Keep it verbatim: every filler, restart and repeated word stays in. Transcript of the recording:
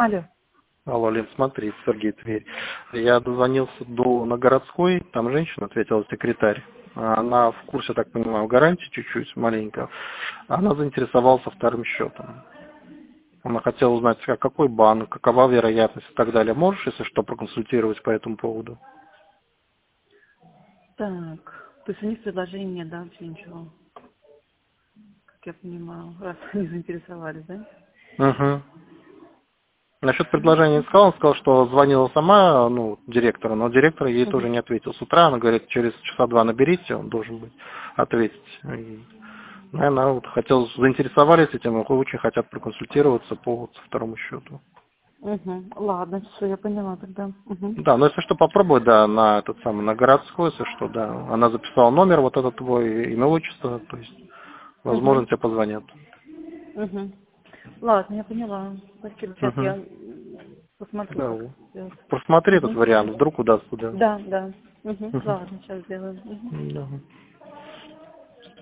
Алло. Алло, Лен, смотри, Сергей, Тверь. Я дозвонился до, на городской, там женщина ответила, секретарь. Она в курсе, так понимаю, гарантии чуть-чуть, маленько. Она заинтересовалась вторым счетом. Она хотела узнать, а какой банк, какова вероятность и так далее. Можешь, если что, проконсультировать по этому поводу? Так, то есть у них предложение нет, да, вообще ничего, как я понимаю, раз они заинтересовались, да? Угу. Насчет предложения не сказал, он сказал, что звонила сама, ну, директору, но директор ей Угу. тоже не ответил. С утра она говорит, через часа два наберите, он должен быть ответить. И, наверное, вот хотел, заинтересовались этим, и очень хотят проконсультироваться по вот второму счету. Угу. Ладно, все, я поняла тогда. Угу. Да, но если что, попробуй, да, на этот самый, на городской, если что, да. Она записала номер, вот этот твой, имя, отчество, то есть, Угу. возможно, тебе позвонят. Угу. Ладно, я поняла. Спасибо. Сейчас Угу. я посмотрю, как Да. сделать. Просмотри этот Угу. вариант, вдруг удастся, да. Да, да. Угу. Угу. Ладно, сейчас сделаю. Угу. Да.